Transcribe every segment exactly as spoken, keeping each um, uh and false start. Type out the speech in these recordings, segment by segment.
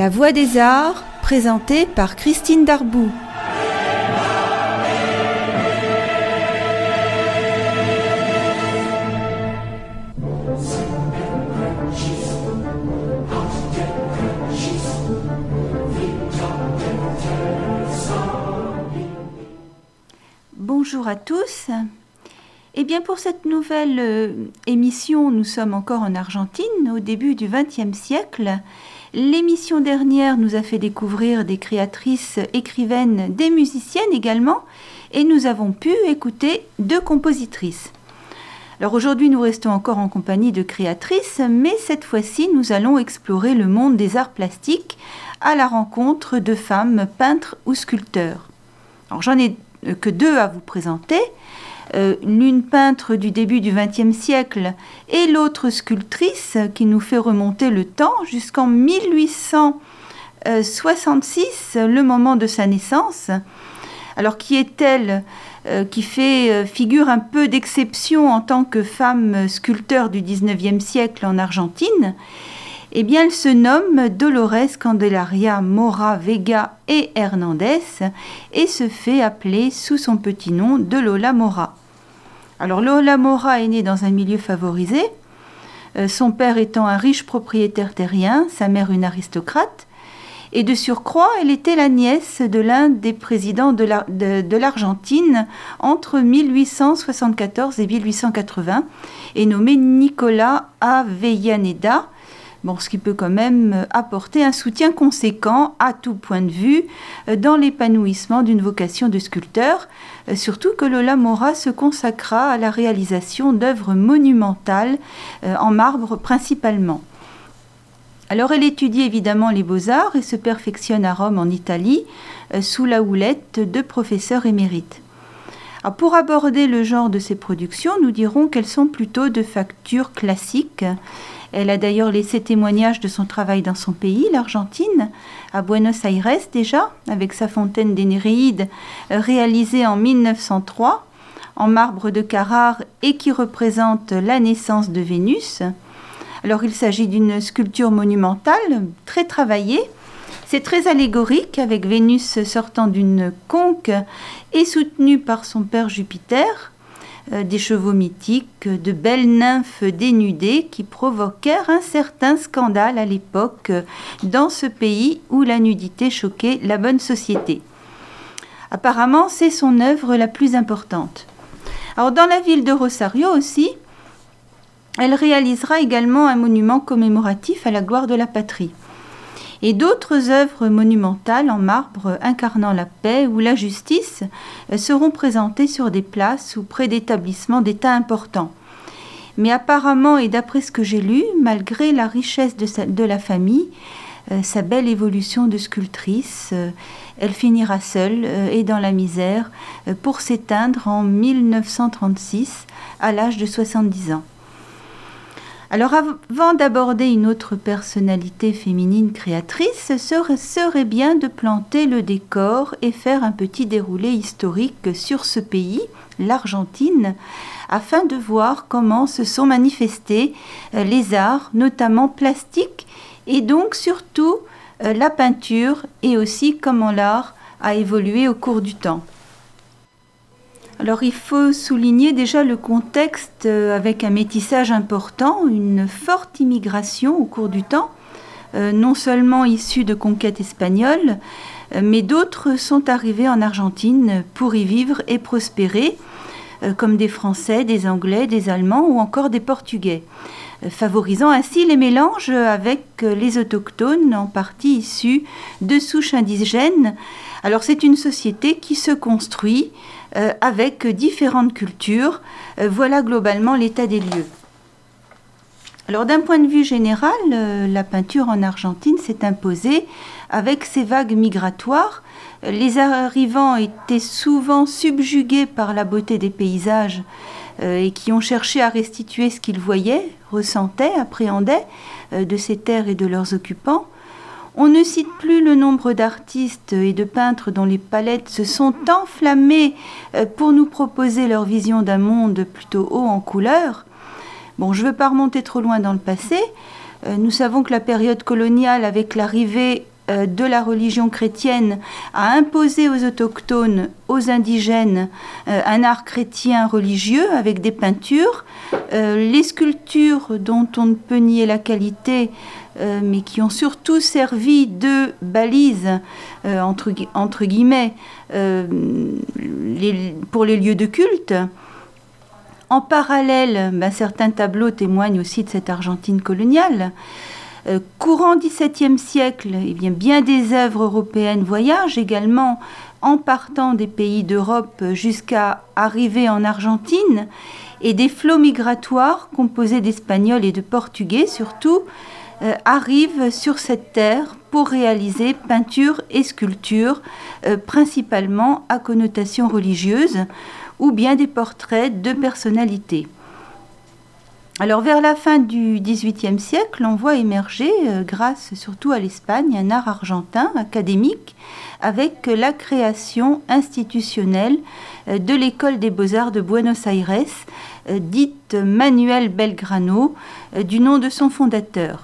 Voix des Arts, présentée par Christine Darboux. Bonjour à tous. Eh bien, pour cette nouvelle euh, émission, nous sommes encore en Argentine, au début du vingtième siècle. L'émission dernière nous a fait découvrir des créatrices, écrivaines, des musiciennes également, et nous avons pu écouter deux compositrices. Alors aujourd'hui, nous restons encore en compagnie de créatrices, mais cette fois-ci, nous allons explorer le monde des arts plastiques à la rencontre de femmes peintres ou sculpteurs. Alors j'en ai que deux à vous présenter. Euh, l'une peintre du début du vingtième siècle et l'autre sculptrice qui nous fait remonter le temps jusqu'en mille huit cent soixante-six, le moment de sa naissance. Alors qui est-elle euh, qui fait euh, figure un peu d'exception en tant que femme sculpteur du dix-neuvième siècle en Argentine? Eh bien, elle se nomme Dolores Candelaria Mora Vega et Hernandez et se fait appeler sous son petit nom de Lola Mora. Alors Lola Mora est née dans un milieu favorisé, euh, son père étant un riche propriétaire terrien, sa mère une aristocrate, et de surcroît, elle était la nièce de l'un des présidents de, la, de, de l'Argentine entre mille huit cent soixante-quatorze et mille huit cent quatre-vingts, et nommée Nicolas Avellaneda, bon, ce qui peut quand même apporter un soutien conséquent à tout point de vue dans l'épanouissement d'une vocation de sculpteur, surtout que Lola Mora se consacra à la réalisation d'œuvres monumentales en marbre principalement. Alors elle étudie évidemment les beaux-arts et se perfectionne à Rome en Italie sous la houlette de professeurs émérites. Alors pour aborder le genre de ses productions, nous dirons qu'elles sont plutôt de facture classique. Elle a d'ailleurs laissé témoignage de son travail dans son pays, l'Argentine, à Buenos Aires déjà, avec sa fontaine des Néréides réalisée en mille neuf cent trois, en marbre de Carrare et qui représente la naissance de Vénus. Alors il s'agit d'une sculpture monumentale, très travaillée. C'est très allégorique, avec Vénus sortant d'une conque et soutenue par son père Jupiter. Des chevaux mythiques, de belles nymphes dénudées qui provoquèrent un certain scandale à l'époque dans ce pays où la nudité choquait la bonne société. Apparemment, c'est son œuvre la plus importante. Alors, dans la ville de Rosario aussi, elle réalisera également un monument commémoratif à la gloire de la patrie. Et d'autres œuvres monumentales en marbre incarnant la paix ou la justice seront présentées sur des places ou près d'établissements d'État importants. Mais apparemment, et d'après ce que j'ai lu, malgré la richesse de, sa, de la famille, euh, sa belle évolution de sculptrice, euh, elle finira seule euh, et dans la misère euh, pour s'éteindre en mille neuf cent trente-six à l'âge de soixante-dix ans. Alors avant d'aborder une autre personnalité féminine créatrice, ce serait bien de planter le décor et faire un petit déroulé historique sur ce pays, l'Argentine, afin de voir comment se sont manifestés les arts, notamment plastiques, et donc surtout la peinture, et aussi comment l'art a évolué au cours du temps. Alors il faut souligner déjà le contexte avec un métissage important, une forte immigration au cours du temps, euh, non seulement issue de conquêtes espagnoles, euh, mais d'autres sont arrivés en Argentine pour y vivre et prospérer, euh, comme des Français, des Anglais, des Allemands ou encore des Portugais, euh, favorisant ainsi les mélanges avec les autochtones, en partie issus de souches indigènes. Alors c'est une société qui se construit Euh, avec différentes cultures. Euh, voilà globalement l'état des lieux. Alors d'un point de vue général, euh, la peinture en Argentine s'est imposée avec ses vagues migratoires. Euh, les arrivants étaient souvent subjugués par la beauté des paysages euh, et qui ont cherché à restituer ce qu'ils voyaient, ressentaient, appréhendaient euh, de ces terres et de leurs occupants. On ne cite plus le nombre d'artistes et de peintres dont les palettes se sont enflammées pour nous proposer leur vision d'un monde plutôt haut en couleurs. Bon, je ne veux pas remonter trop loin dans le passé. Nous savons que la période coloniale, avec l'arrivée euh, de la religion chrétienne a imposé aux autochtones, aux indigènes, euh, un art chrétien religieux avec des peintures. Euh, les sculptures dont on ne peut nier la qualité, euh, mais qui ont surtout servi de balise, euh, entre, entre guillemets, euh, les, pour les lieux de culte. En parallèle, ben, certains tableaux témoignent aussi de cette Argentine coloniale. Euh, courant dix-septième siècle, eh bien, bien des œuvres européennes voyagent également en partant des pays d'Europe jusqu'à arriver en Argentine, et des flots migratoires composés d'Espagnols et de Portugais surtout euh, arrivent sur cette terre pour réaliser peintures et sculptures, euh, principalement à connotation religieuse, ou bien des portraits de personnalités. Alors vers la fin du dix-huitième siècle, on voit émerger, euh, grâce surtout à l'Espagne, un art argentin académique avec la création institutionnelle euh, de l'École des Beaux-Arts de Buenos Aires, euh, dite Manuel Belgrano, euh, du nom de son fondateur.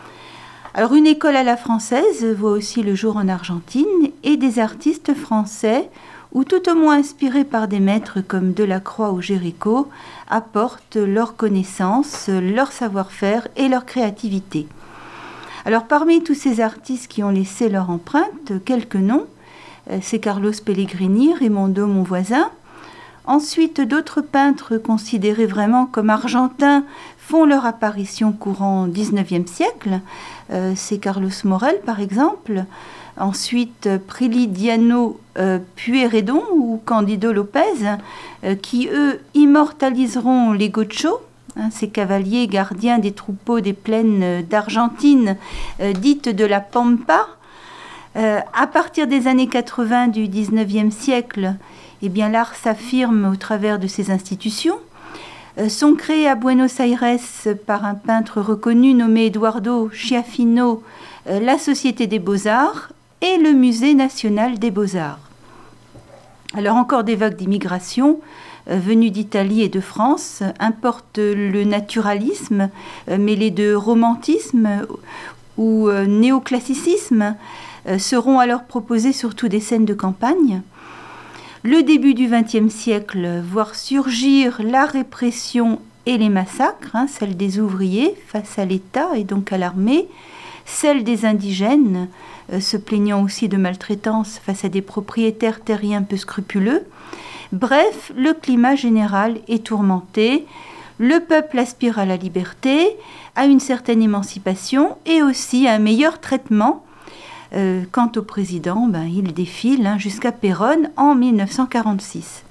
Alors une école à la française voit aussi le jour en Argentine, et des artistes français, ou tout au moins inspirés par des maîtres comme Delacroix ou Géricault, apportent leurs connaissances, leur savoir-faire et leur créativité. Alors parmi tous ces artistes qui ont laissé leur empreinte, quelques noms, c'est Carlos Pellegrini, Raimondo Monvoisin. Ensuite, d'autres peintres considérés vraiment comme argentins font leur apparition courant dix-neuvième siècle. Euh, c'est Carlos Morel par exemple. Ensuite, Prilidiano euh, Pueyrredon ou Candido Lopez, euh, qui eux immortaliseront les gauchos, hein, ces cavaliers gardiens des troupeaux des plaines d'Argentine, euh, dites de la Pampa. Euh, à partir des années quatre-vingts du dix-neuvième siècle, eh bien, l'art s'affirme au travers de ces institutions. Euh, sont créés à Buenos Aires par un peintre reconnu nommé Eduardo Schiaffino, euh, la Société des Beaux-Arts et le Musée national des Beaux-Arts. Alors encore des vagues d'immigration euh, venues d'Italie et de France importent le naturalisme euh, mêlé de romantisme ou euh, néoclassicisme. Euh, seront alors proposées surtout des scènes de campagne. Le début du vingtième siècle voit surgir la répression et les massacres, hein, celle des ouvriers face à l'État et donc à l'armée, celle des indigènes, euh, se plaignant aussi de maltraitance face à des propriétaires terriens peu scrupuleux. Bref, le climat général est tourmenté, le peuple aspire à la liberté, à une certaine émancipation et aussi à un meilleur traitement. Euh, quant au président, ben, il défile hein, jusqu'à Péronne en mille neuf cent quarante-six.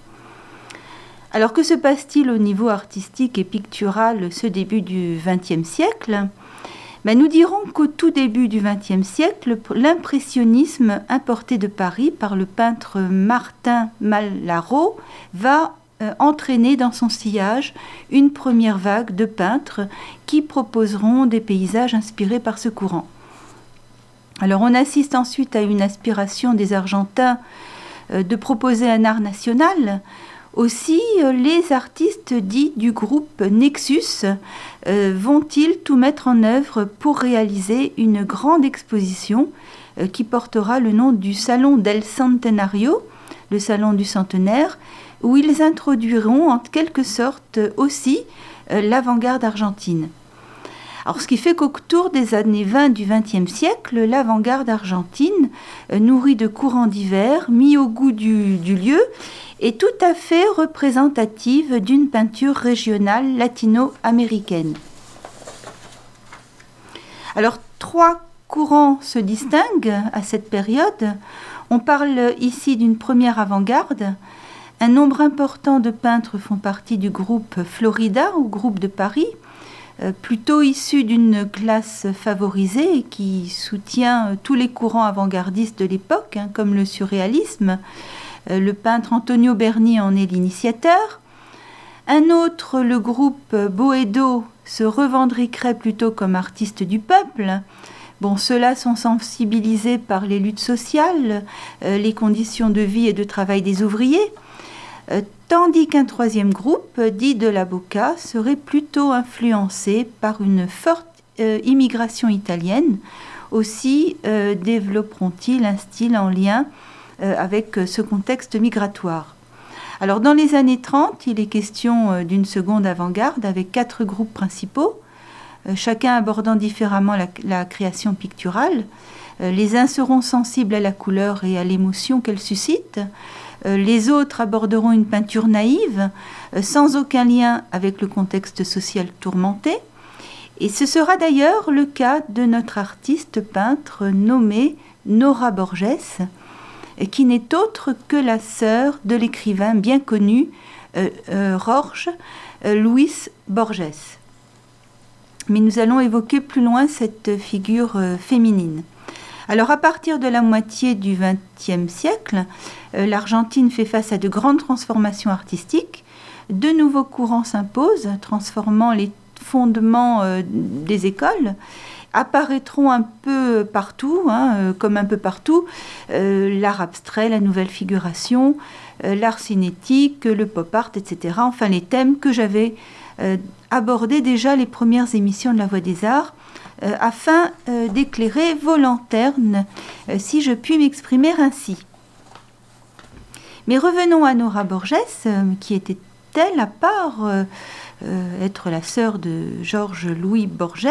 Alors que se passe-t-il au niveau artistique et pictural ce début du vingtième siècle ? Ben, nous dirons qu'au tout début du vingtième siècle, l'impressionnisme importé de Paris par le peintre Martin Mallaró va euh, entraîner dans son sillage une première vague de peintres qui proposeront des paysages inspirés par ce courant. Alors on assiste ensuite à une aspiration des Argentins euh, de proposer un art national. Aussi, euh, les artistes dits du groupe Nexus euh, vont-ils tout mettre en œuvre pour réaliser une grande exposition euh, qui portera le nom du Salon del Centenario, le Salon du Centenaire, où ils introduiront en quelque sorte aussi euh, l'avant-garde argentine. Alors, ce qui fait qu'autour des années vingt du vingtième siècle, l'avant-garde argentine, euh, nourrie de courants divers, mis au goût du, du lieu, est tout à fait représentative d'une peinture régionale latino-américaine. Alors, trois courants se distinguent à cette période. On parle ici d'une première avant-garde. Un nombre important de peintres font partie du groupe Florida ou groupe de Paris, plutôt issu d'une classe favorisée qui soutient tous les courants avant-gardistes de l'époque, hein, comme le surréalisme. Le peintre Antonio Berni en est l'initiateur. Un autre, le groupe Boedo, se revendiquerait plutôt comme artiste du peuple. Bon, ceux-là sont sensibilisés par les luttes sociales, euh, les conditions de vie et de travail des ouvriers. Euh, tandis qu'un troisième groupe, dit de la Bocca, serait plutôt influencé par une forte euh, immigration italienne aussi euh, développeront-ils un style en lien euh, avec ce contexte migratoire. Alors dans les années trente, il est question euh, d'une seconde avant-garde avec quatre groupes principaux, euh, chacun abordant différemment la, la création picturale. Euh, les uns seront sensibles à la couleur et à l'émotion qu'elle suscite. Euh, les autres aborderont une peinture naïve, euh, sans aucun lien avec le contexte social tourmenté. Et ce sera d'ailleurs le cas de notre artiste peintre nommée Nora Borges, qui n'est autre que la sœur de l'écrivain bien connu euh, euh, Jorge euh, Luis Borges. Mais nous allons évoquer plus loin cette figure euh, féminine. Alors à partir de la moitié du vingtième siècle, euh, l'Argentine fait face à de grandes transformations artistiques. De nouveaux courants s'imposent, transformant les fondements euh, des écoles, apparaîtront un peu partout, hein, euh, comme un peu partout, euh, l'art abstrait, la nouvelle figuration, euh, l'art cinétique, le pop art, et cetera. Enfin, les thèmes que j'avais euh, abordés déjà les premières émissions de La Voix des Arts, euh, afin euh, d'éclairer vos lanternes, euh, si je puis m'exprimer ainsi. Mais revenons à Nora Borges, euh, qui était-elle à part euh, Euh, être la sœur de Jorge Luis Borges,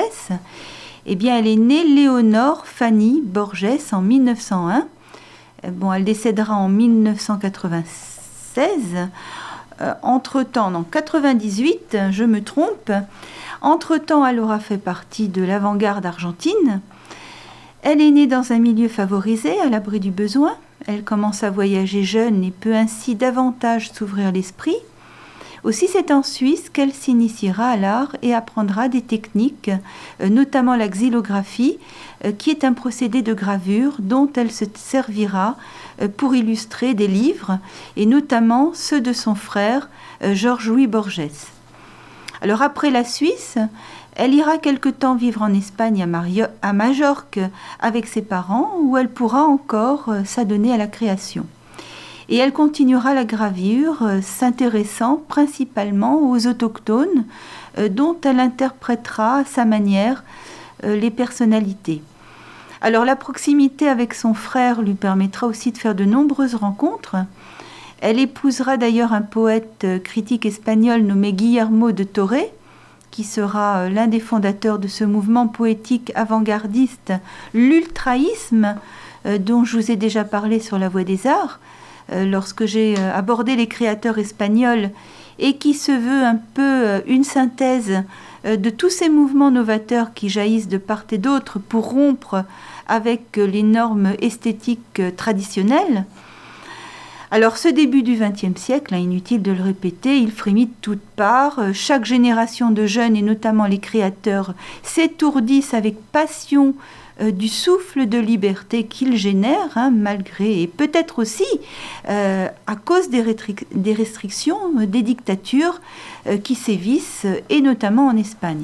eh bien, elle est née Léonore Fanny Borges en mille neuf cent un. Bon, elle décédera en mille neuf cent quatre-vingt-seize. Euh, entre-temps, en quatre-vingt-dix-huit, je me trompe. Entre-temps, elle aura fait partie de l'avant-garde argentine. Elle est née dans un milieu favorisé, à l'abri du besoin. Elle commence à voyager jeune et peut ainsi davantage s'ouvrir l'esprit. Aussi, c'est en Suisse qu'elle s'initiera à l'art et apprendra des techniques, euh, notamment la xylographie, euh, qui est un procédé de gravure dont elle se servira euh, pour illustrer des livres, et notamment ceux de son frère, euh, Jorge Luis Borges. Alors après la Suisse, elle ira quelque temps vivre en Espagne, à, Mario- à Majorque, avec ses parents, où elle pourra encore euh, s'adonner à la création. Et elle continuera la gravure, euh, s'intéressant principalement aux autochtones, euh, dont elle interprétera à sa manière euh, les personnalités. Alors la proximité avec son frère lui permettra aussi de faire de nombreuses rencontres. Elle épousera d'ailleurs un poète euh, critique espagnol nommé Guillermo de Torre, qui sera euh, l'un des fondateurs de ce mouvement poétique avant-gardiste, l'ultraïsme, euh, dont je vous ai déjà parlé sur La Voix des Arts, lorsque j'ai abordé les créateurs espagnols, et qui se veut un peu une synthèse de tous ces mouvements novateurs qui jaillissent de part et d'autre pour rompre avec les normes esthétiques traditionnelles. Alors ce début du vingtième siècle, inutile de le répéter, il frémit de toutes parts. Chaque génération de jeunes, et notamment les créateurs, s'étourdissent avec passion Euh, du souffle de liberté qu'il génère, hein, malgré, et peut-être aussi euh, à cause des, rétri- des restrictions, euh, des dictatures euh, qui sévissent, euh, et notamment en Espagne.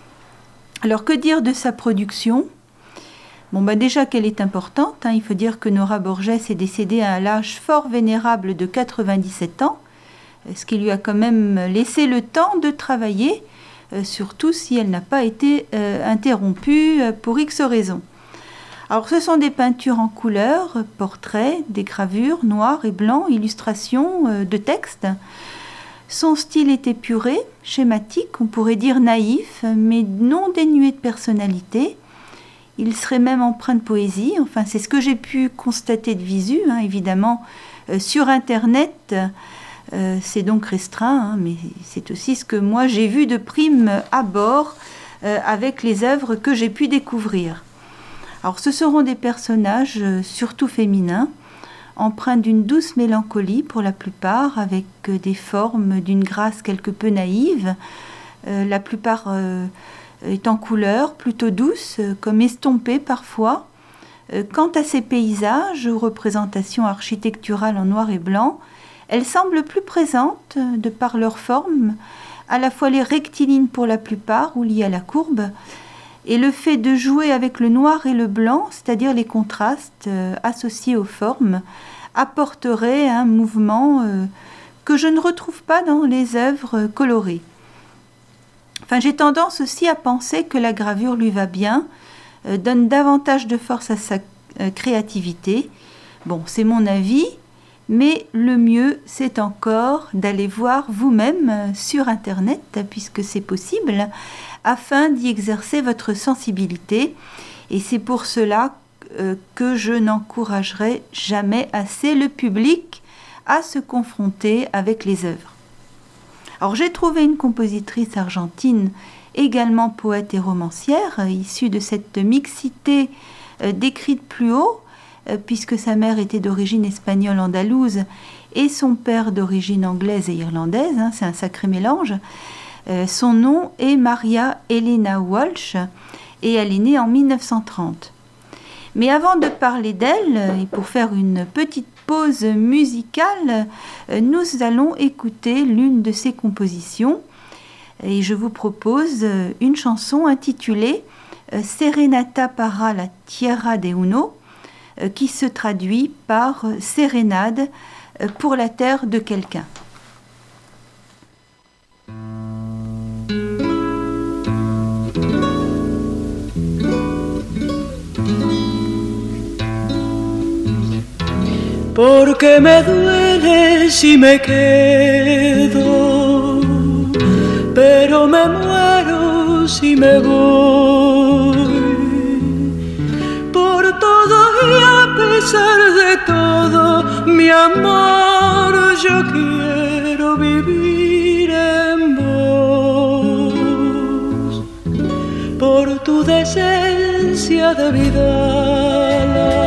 Alors que dire de sa production ? Bon, bah déjà qu'elle est importante, hein, il faut dire que Nora Borges est décédée à l'âge fort vénérable de quatre-vingt-dix-sept ans, ce qui lui a quand même laissé le temps de travailler, Euh, surtout si elle n'a pas été euh, interrompue euh, pour X raisons. Alors ce sont des peintures en couleurs, portraits, des gravures, noirs et blancs, illustrations euh, de textes. Son style est épuré, schématique, on pourrait dire naïf, mais non dénué de personnalité. Il serait même empreint de poésie, enfin c'est ce que j'ai pu constater de visu, hein, évidemment, euh, sur Internet. Euh, c'est donc restreint, hein, mais c'est aussi ce que moi j'ai vu de prime abord euh, avec les œuvres que j'ai pu découvrir. Alors ce seront des personnages euh, surtout féminins, empreints d'une douce mélancolie pour la plupart, avec euh, des formes d'une grâce quelque peu naïve, euh, la plupart euh, est en couleur, plutôt douce, euh, comme estompée parfois. Euh, quant à ces paysages ou représentations architecturales en noir et blanc, elles semblent plus présentes, de par leur forme, à la fois les rectilignes pour la plupart, ou liées à la courbe, et le fait de jouer avec le noir et le blanc, c'est-à-dire les contrastes euh, associés aux formes, apporterait un mouvement euh, que je ne retrouve pas dans les œuvres colorées. Enfin, j'ai tendance aussi à penser que la gravure lui va bien, euh, donne davantage de force à sa euh, créativité. Bon, c'est mon avis, mais le mieux, c'est encore d'aller voir vous-même euh, sur Internet, puisque c'est possible, afin d'y exercer votre sensibilité. Et c'est pour cela euh, que je n'encouragerai jamais assez le public à se confronter avec les œuvres. Alors j'ai trouvé une compositrice argentine, également poète et romancière, issue de cette mixité euh, décrite plus haut, euh, puisque sa mère était d'origine espagnole andalouse et son père d'origine anglaise et irlandaise, hein, c'est un sacré mélange. Euh, son nom est Maria Elena Walsh et elle est née en mille neuf cent trente. Mais avant de parler d'elle, et pour faire une petite pause musicale, nous allons écouter l'une de ses compositions. Et je vous propose une chanson intitulée Serenata para la Tierra de Uno, qui se traduit par Sérénade pour la terre de quelqu'un. Porque me duele si me quedo, pero me muero si me voy. Por todo y a pesar de todo, mi amor, yo quiero vivir en vos. Por tu decencia de vida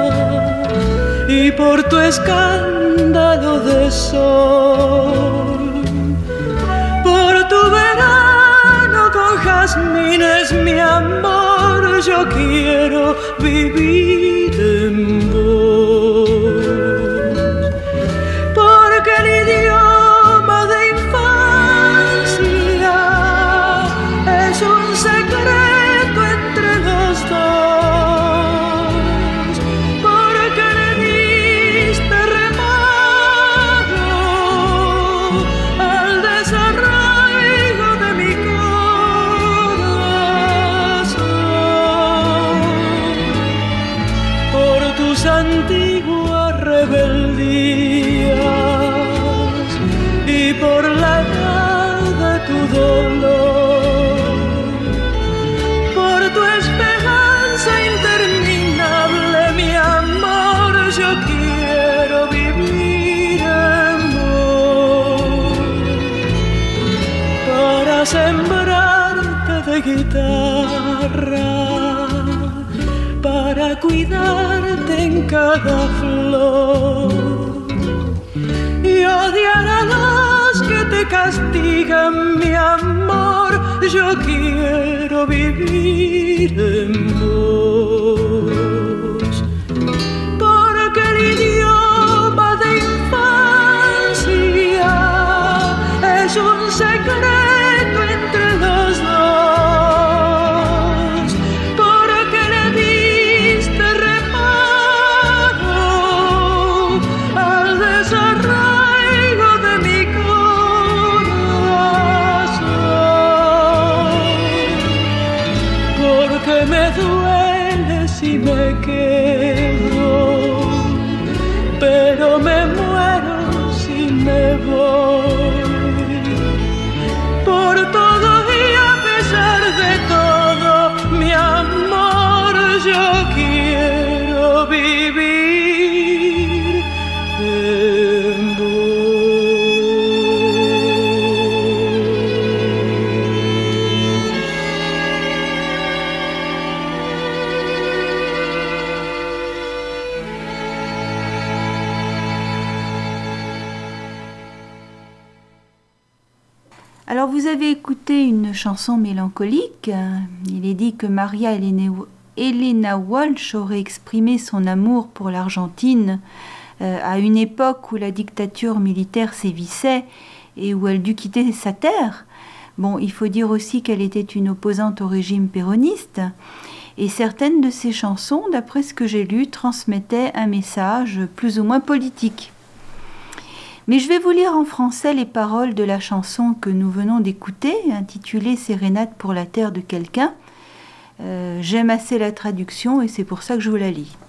y por tu escándalo de sol, por tu verano con jazmines, mi amor, yo quiero vivir en vos. Porque el idioma de infancia es un secreto entre los dos. Antiguas rebeldías y por la edad de tu dolor, por tu esperanza interminable, mi amor, yo quiero vivir en vos. Para sembrarte de guitarra, para cuidarte en cada flor y odiar a los que te castigan, mi amor, yo quiero vivir en vos. Porque el idioma de infancia es un secreto entre los dos. Me quedo, pero me muero si me voy. Por todo y a pesar de todo, mi amor, yo quiero vivir en vos. Alors vous avez écouté une chanson mélancolique. Il est dit que Maria Elena Walsh aurait exprimé son amour pour l'Argentine euh, à une époque où la dictature militaire sévissait et où elle dut quitter sa terre. Bon, il faut dire aussi qu'elle était une opposante au régime péroniste. Et certaines de ses chansons, d'après ce que j'ai lu, transmettaient un message plus ou moins politique. Mais je vais vous lire en français les paroles de la chanson que nous venons d'écouter, intitulée Sérénade pour la terre de quelqu'un. Euh, j'aime assez la traduction et c'est pour ça que je vous la lis.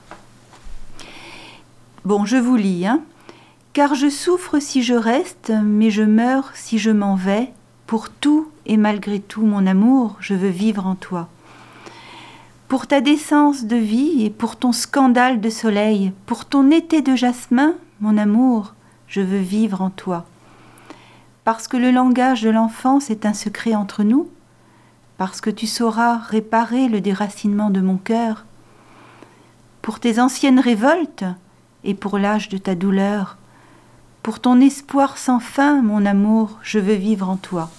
Bon, je vous lis, hein. Car je souffre si je reste, mais je meurs si je m'en vais. Pour tout et malgré tout, mon amour, je veux vivre en toi. Pour ta décence de vie et pour ton scandale de soleil, pour ton été de jasmin, mon amour, je veux vivre en toi. Parce que le langage de l'enfance est un secret entre nous, parce que tu sauras réparer le déracinement de mon cœur, pour tes anciennes révoltes et pour l'âge de ta douleur, pour ton espoir sans fin, mon amour, je veux vivre en toi.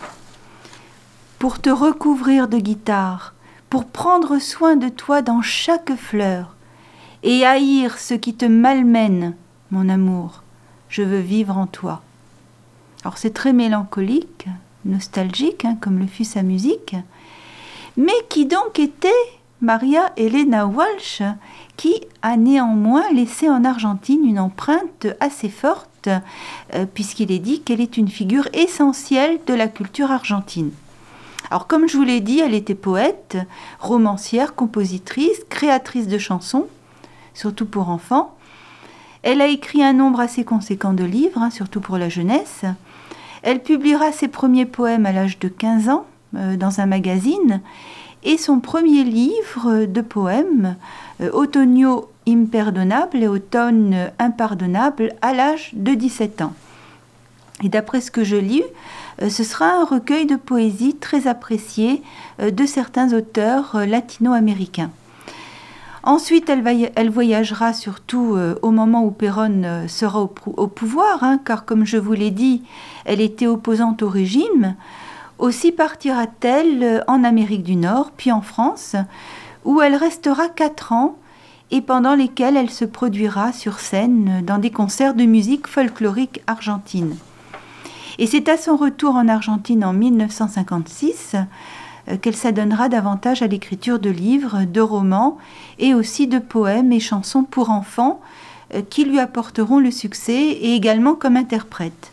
Pour te recouvrir de guitare, pour prendre soin de toi dans chaque fleur, et haïr ce qui te malmène, mon amour, je veux vivre en toi. Alors c'est très mélancolique, nostalgique, hein, comme le fut sa musique, mais qui donc était Maria Elena Walsh, qui a néanmoins laissé en Argentine une empreinte assez forte, euh, puisqu'il est dit qu'elle est une figure essentielle de la culture argentine. Alors comme je vous l'ai dit, elle était poète, romancière, compositrice, créatrice de chansons, surtout pour enfants. Elle a écrit un nombre assez conséquent de livres, hein, surtout pour la jeunesse. Elle publiera ses premiers poèmes à l'âge de quinze ans euh, dans un magazine et son premier livre de poèmes, euh, Otoño imperdonable et Automne impardonnable, à l'âge de dix-sept ans. Et d'après ce que je lis, euh, ce sera un recueil de poésie très apprécié euh, de certains auteurs euh, latino-américains. Ensuite, elle, va y- elle voyagera surtout euh, au moment où Perón euh, sera au, au pouvoir, hein, car comme je vous l'ai dit, elle était opposante au régime. Aussi partira-t-elle euh, en Amérique du Nord, puis en France, où elle restera quatre ans et pendant lesquels elle se produira sur scène dans des concerts de musique folklorique argentine. Et c'est à son retour en Argentine en mille neuf cent cinquante-six euh, qu'elle s'adonnera davantage à l'écriture de livres, de romans et aussi de poèmes et chansons pour enfants euh, qui lui apporteront le succès et également comme interprète.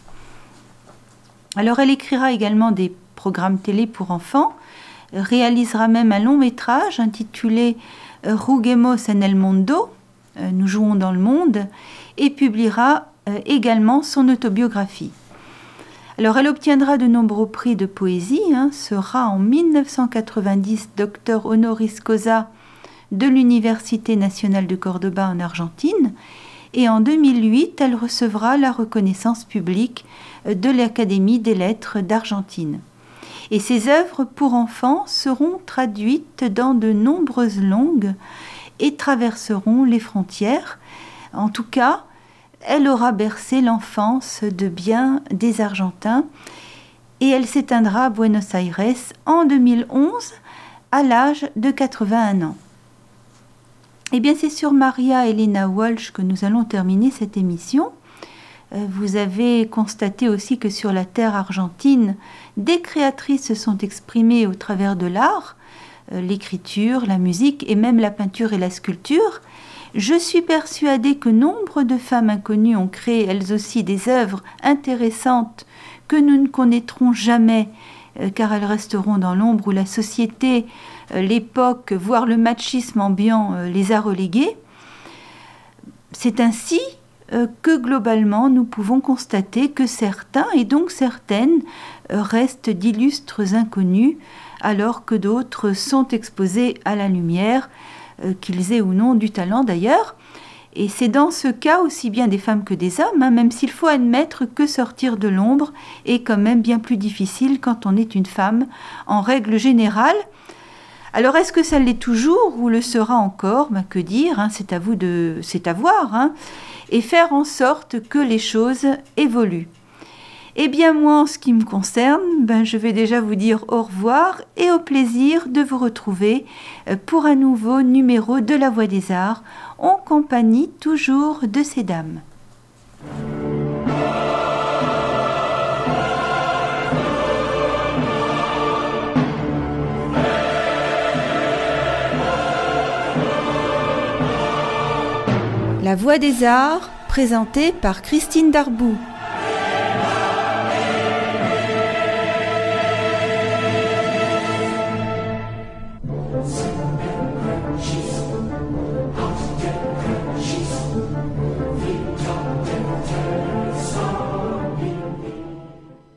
Alors elle écrira également des programmes télé pour enfants, euh, réalisera même un long métrage intitulé euh, Juguemos en el Mundo, euh, Nous jouons dans le monde, et publiera euh, également son autobiographie. Alors elle obtiendra de nombreux prix de poésie, hein, sera en mille neuf cent quatre-vingt-dix docteur honoris causa de l'Université nationale de Cordoba en Argentine, et en deux mille huit, elle recevra la reconnaissance publique de l'Académie des lettres d'Argentine. Et ses œuvres pour enfants seront traduites dans de nombreuses langues et traverseront les frontières. En tout cas, elle aura bercé l'enfance de bien des Argentins et elle s'éteindra à Buenos Aires en deux mille onze à l'âge de quatre-vingt-un ans. Eh bien, c'est sur Maria Elena Walsh que nous allons terminer cette émission. Vous avez constaté aussi que sur la terre argentine, des créatrices se sont exprimées au travers de l'art, l'écriture, la musique et même la peinture et la sculpture. Je suis persuadée que nombre de femmes inconnues ont créé elles aussi des œuvres intéressantes que nous ne connaîtrons jamais, euh, car elles resteront dans l'ombre où la société, euh, l'époque, voire le machisme ambiant euh, les a reléguées. C'est ainsi euh, que globalement nous pouvons constater que certains, et donc certaines, euh, restent d'illustres inconnus, alors que d'autres sont exposés à la lumière, Euh, qu'ils aient ou non du talent d'ailleurs. Et c'est dans ce cas aussi bien des femmes que des hommes, hein, même s'il faut admettre que sortir de l'ombre est quand même bien plus difficile quand on est une femme, en règle générale. Alors est-ce que ça l'est toujours ou le sera encore? Ben, que dire, hein, c'est à vous de, c'est à voir, hein, et faire en sorte que les choses évoluent. Eh bien moi, en ce qui me concerne, ben, je vais déjà vous dire au revoir et au plaisir de vous retrouver pour un nouveau numéro de La Voix des Arts, en compagnie toujours de ces dames. La Voix des Arts, présentée par Christine Darboux. Thank